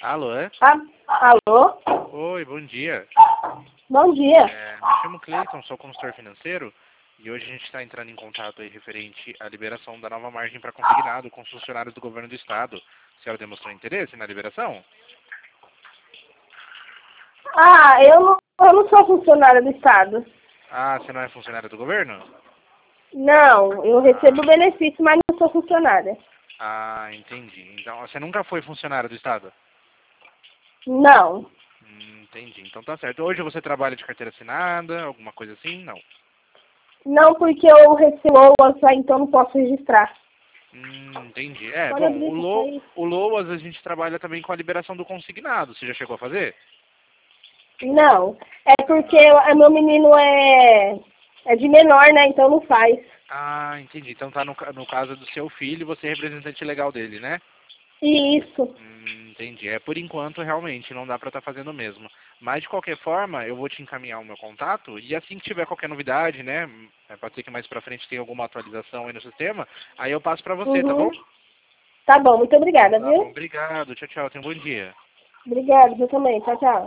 Alô? Alô? Oi, bom dia. Bom dia. Me chamo Cleiton, sou consultor financeiro e hoje a gente está entrando em contato aí referente à liberação da nova margem para consignado com os funcionários do governo do estado. A senhora demonstrou interesse na liberação? Eu não sou funcionária do Estado. Ah, você não é funcionária do governo? Não, eu recebo benefício, mas não sou funcionária. Ah, entendi. Então, você nunca foi funcionária do estado? Não. Entendi. Então tá certo. Hoje você trabalha de carteira assinada, alguma coisa assim? Não. Não, porque eu recebo OAS, então não posso registrar. Entendi. Pode Bom, abrir isso aí. o LOAS a gente trabalha também com a liberação do consignado. Você já chegou a fazer? Não. É porque meu menino é de menor, né? Então não faz. Ah, entendi. Então tá no caso do seu filho, você é representante legal dele, né? Isso. Entendi. Por enquanto, realmente, não dá pra estar fazendo mesmo. Mas, de qualquer forma, eu vou te encaminhar o meu contato e assim que tiver qualquer novidade, né? Pode ser que mais pra frente tenha alguma atualização aí no sistema, aí eu passo pra você, tá bom? Tá bom, muito obrigada, Tá bom, viu? obrigado. Tchau, tchau. Tenha um bom dia. Obrigada, você também. Tchau, tchau.